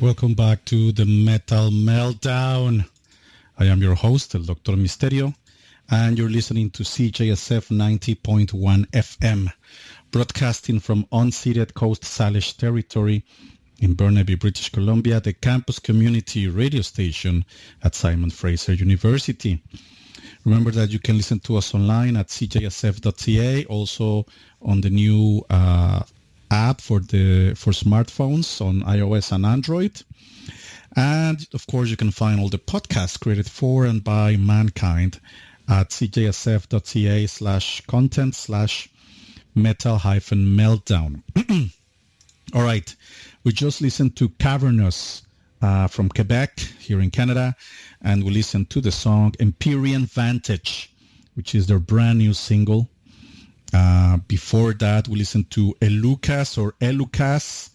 Welcome back to the Metal Meltdown. I am your host, El Dr. Misterio, and you're listening to CJSF 90.1 FM, broadcasting from unceded Coast Salish territory in Burnaby, British Columbia, the campus community radio station at Simon Fraser University. Remember that you can listen to us online at cjsf.ca, also on the new app for smartphones on iOS and Android. And of course, you can find all the podcasts created for and by mankind at cjsf.ca/content/metal-meltdown. All right, we just listened to Cavernous from Quebec here in Canada, and we listened to the song Empyrean Vantage, which is their brand new single. Before that, we listened to Elucas or Elucas.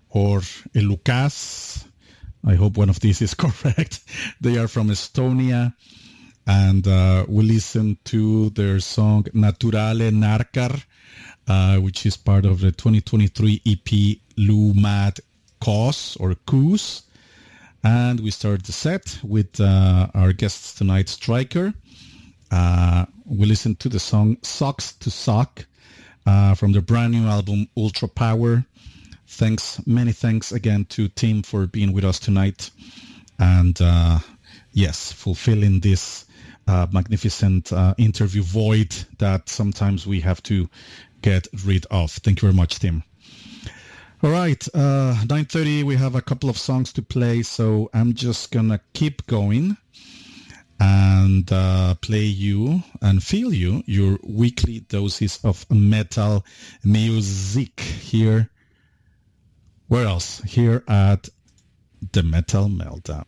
I hope one of these is correct. They are from Estonia. And we listened to their song Naturale Narcar, which is part of the 2023 EP Lumad Kos or Kus. And we started the set with our guests tonight, Striker. We listened to the song Socks to Sock from their brand new album Ultra Power. Many thanks again to Tim for being with us tonight. And yes, fulfilling this magnificent interview void that sometimes we have to get rid of. Thank you very much, Tim. All right, 9:30, we have a couple of songs to play, so I'm just going to keep going and play you and feel you your weekly doses of metal music here. Where else? Here at the Metal Meltdown.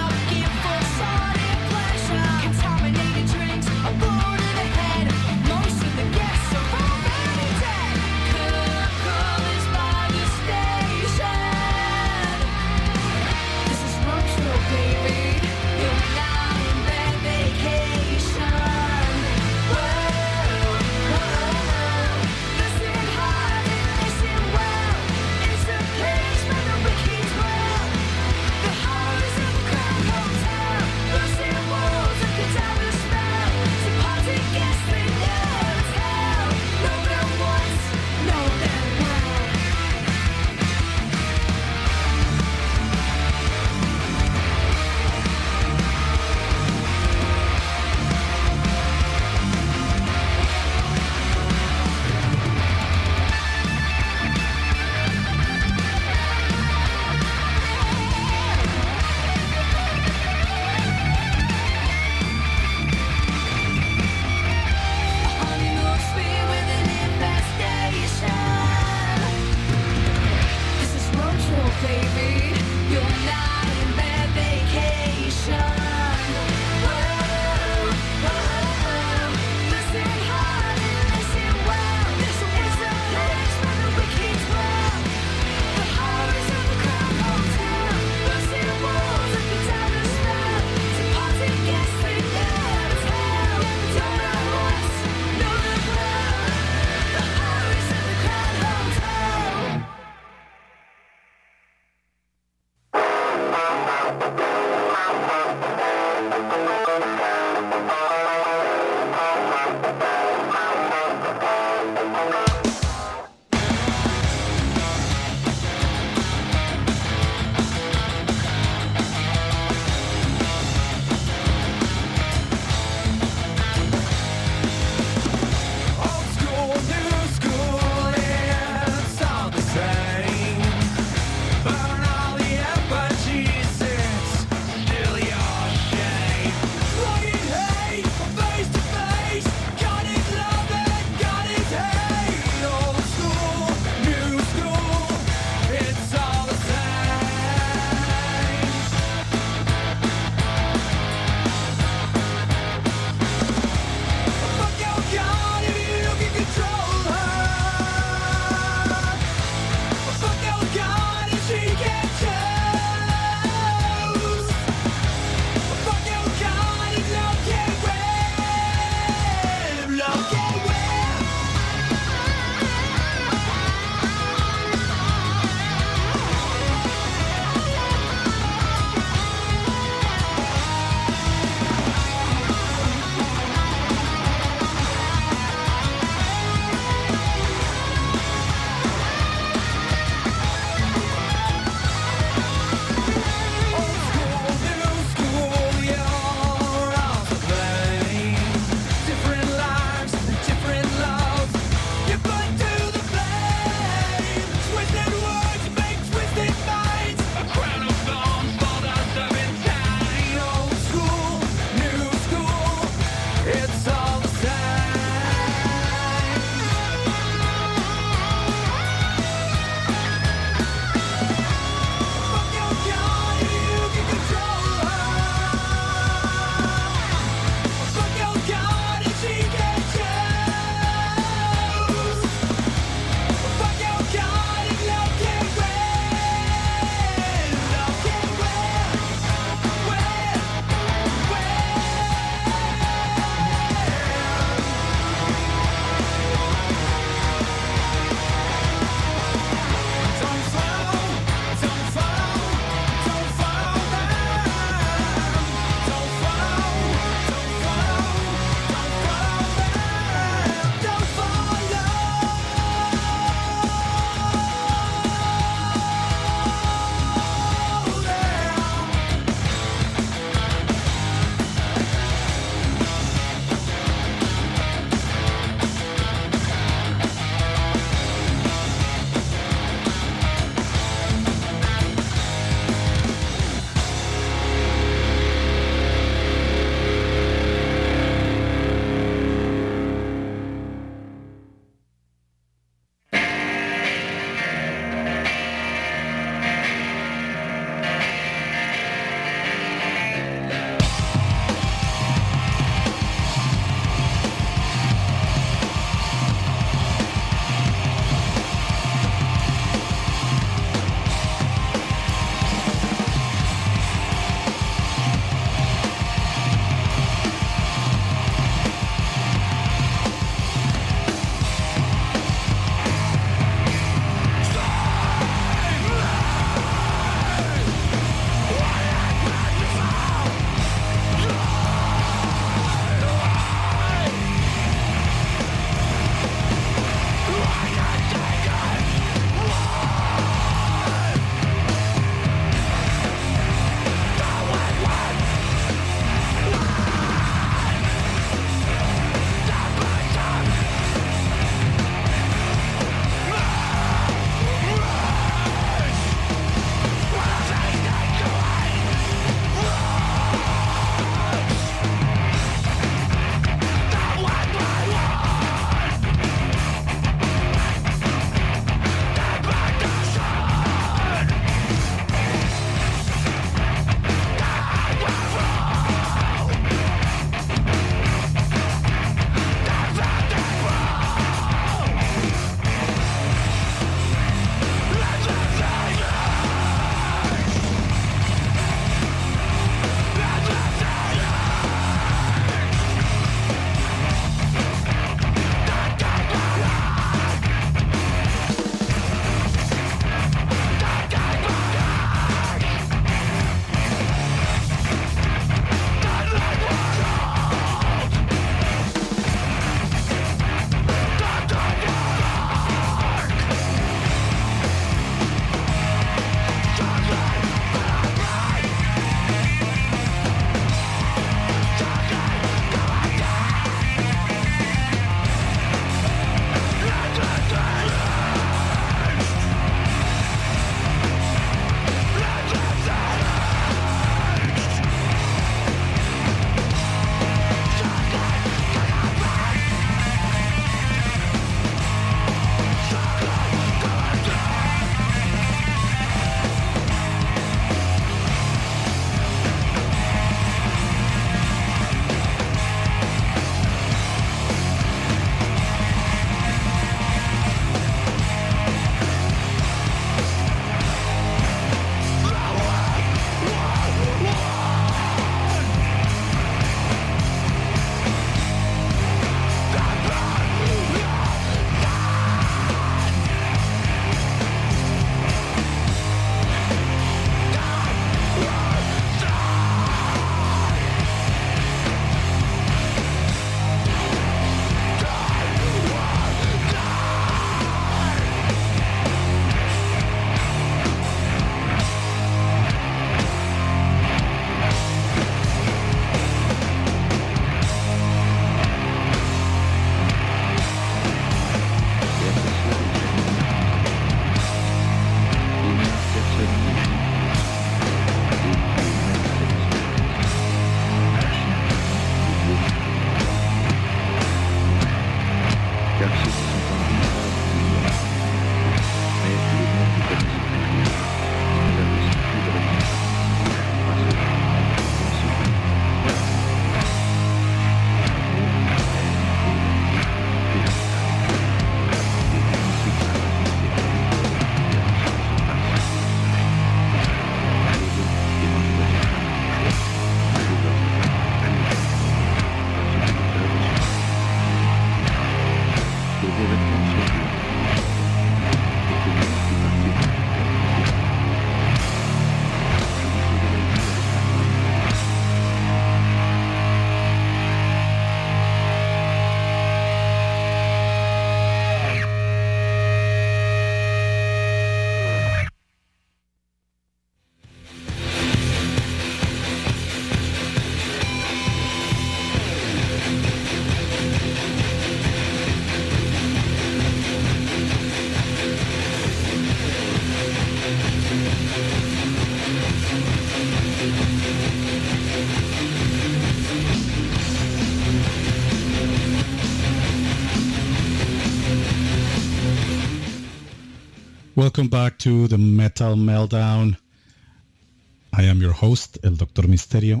Welcome back to the Metal Meltdown. I am your host, El Doctor Misterio.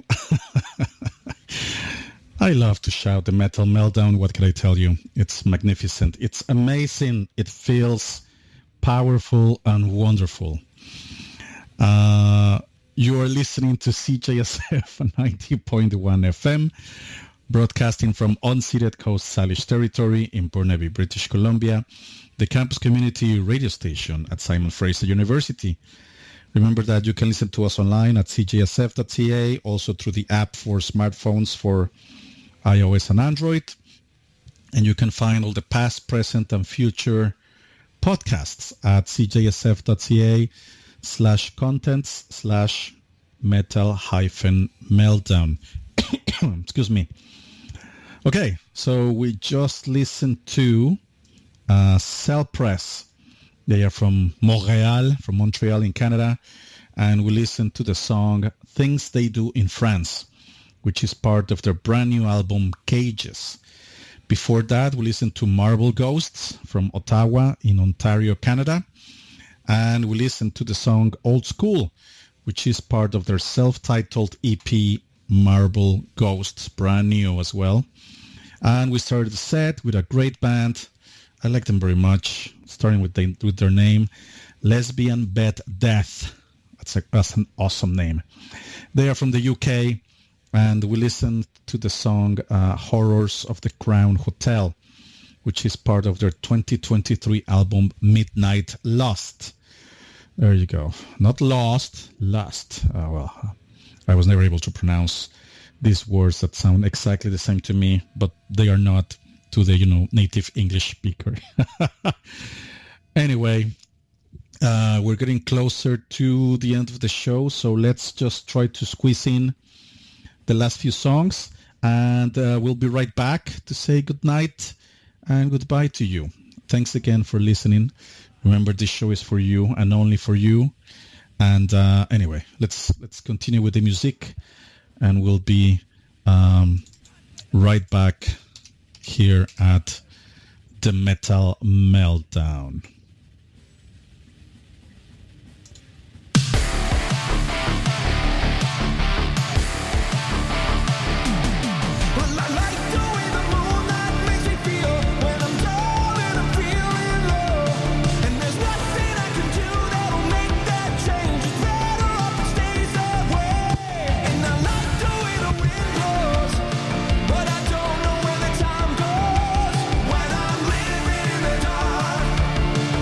I love to shout the Metal Meltdown. What can I tell you? It's magnificent. It's amazing. It feels powerful and wonderful. You are listening to CJSF 90.1 FM, broadcasting from unceded Coast Salish territory in Burnaby, British Columbia, the campus community radio station at Simon Fraser University. Remember that you can listen to us online at cjsf.ca, also through the app for smartphones for iOS and Android. And you can find all the past, present, and future podcasts at cjsf.ca/contents/metal-meltdown. Excuse me. Okay, so we just listened to Cell Press. They are from Montreal in Canada, and we listened to the song Things They Do in France, which is part of their brand new album Cages. Before that, we listened to Marble Ghosts from Ottawa in Ontario, Canada, and we listened to the song Old School, which is part of their self-titled EP Marble Ghosts, brand new as well. And we started the set with a great band. I like them very much, starting with their name, Lesbian Bed Death. That's an awesome name. They are from the UK, and we listened to the song Horrors of the Crown Hotel, which is part of their 2023 album Midnight Lust. There you go. Not lost, lust. Well, I was never able to pronounce these words that sound exactly the same to me, but they are not to the, native English speaker. Anyway, we're getting closer to the end of the show, so let's just try to squeeze in the last few songs, and we'll be right back to say good night and goodbye to you. Thanks again for listening. Remember, this show is for you and only for you. And anyway, let's continue with the music, and we'll be right back here at the Metal Meltdown. When I'm living in the dark,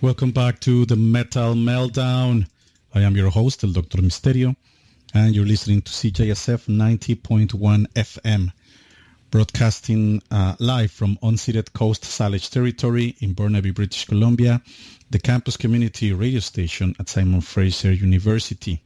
Welcome back to the Metal Meltdown. I am your host, El Dr. Misterio, and you're listening to CJSF 90.1 FM, broadcasting live from unceded Coast Salish territory in Burnaby, British Columbia, the campus community radio station at Simon Fraser University.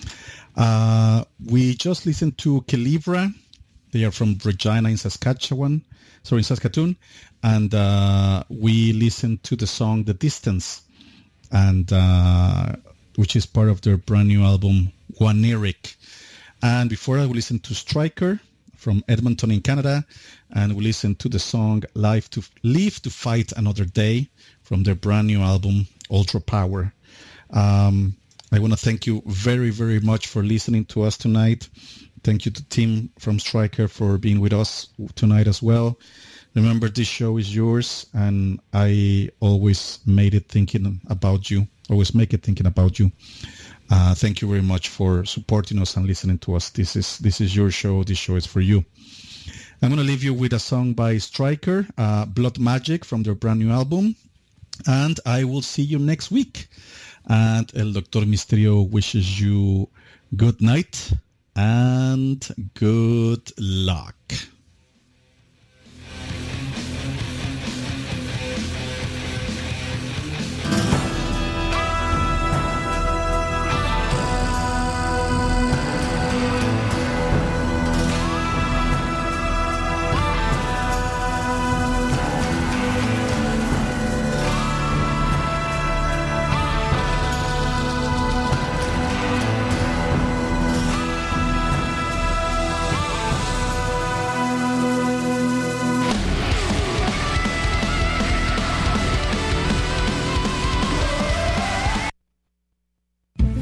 We just listened to Kelivra. They are from Regina in Saskatchewan, and we listened to the song The Distance, and which is part of their brand new album One Eric. And before that, we listened to Striker from Edmonton in Canada, and we listened to the song Live to Fight Another Day from their brand new album Ultra Power. I want to thank you very, very much for listening to us tonight. Thank you to Tim from Striker for being with us tonight as well. Remember, this show is yours, and I always make it thinking about you. Thank you very much for supporting us and listening to us. This is your show. This show is for you. I'm going to leave you with a song by Striker, Blood Magic, from their brand new album. And I will see you next week. And El Dr. Misterio wishes you good night and good luck.